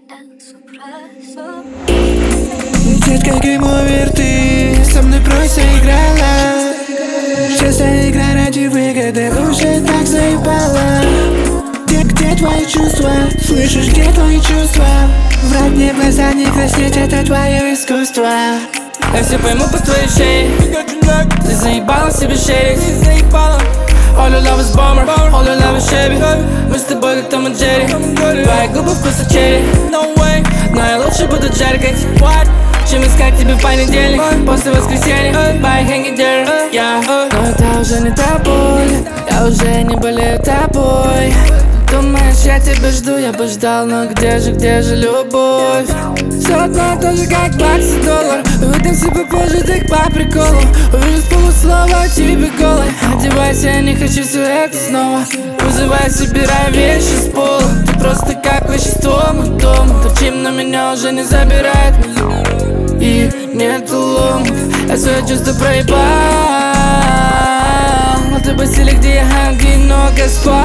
Детка, гейм-овер, ты со мной просто играла. Честная игра ради выгоды уже так заебала. Где твои чувства? Слышишь, где твои чувства? Врать мне в глаза, не краснеть, это твое искусство. Я все пойму по твоей шее. Ты заебала себе шерить. All your love is bomber, all your love is Chevy. Мы с тобой как Том и Джерри. Твои губы вкуса черри. No way, но я лучше буду джеркать, чем искать тебя в понедельник после воскресенья. By hanging there, yeah. Но это уже не та боль, я уже не болею тобой. Думаешь, я тебя жду, я бы ждал, но где же любовь? Все одно то же, как бакс и доллар. Увидимся попозже, так по приколу. Увижу с полуслова тебе голой. Одевайся, я не хочу все это снова. Вызывай, собирай вещи с пола. Ты просто как вещество, мой дом. Торчим, но меня уже не забирает. И нету лом, я свои чувства проебал. Но ты басили, где я одиноко спал.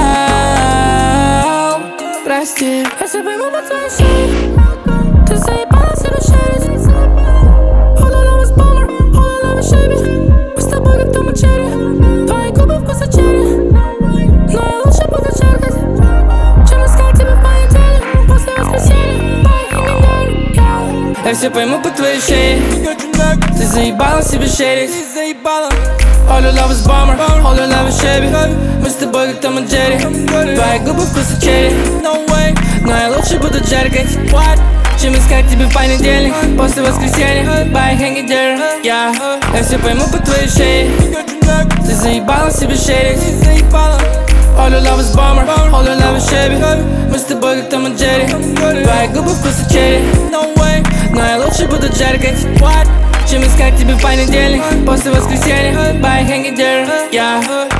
Прости, я все пойму по твоей шее. Ты заебала себе шерить. All your love is bomber, all your love is Chevy. Мы с тобой как Том и Джерри. Твои губы вкуса черри. Но я лучше буду черкать, чем искать тебя в понедельник после воскресенья. Я все пойму по твоей шее. Ты заебала себе шерить. All your love is bomber, all your love is Chevy. Мы с тобой как Том и Джерри. Твои губы вкуса черри. Но я лучше буду джеркать, чем искать тебя в понедельник после воскресенья. By hanging there, yeah. Я все пойму по твоей шее. Ты заебала себе шерить. All your love is bomber, all your love is Chevy. Мы с тобой как Том и Джерри. Твои губы вкуса черри. Но я лучше буду джеркать, чем искать тебя в понедельник после воскресенья. By hanging there, yeah.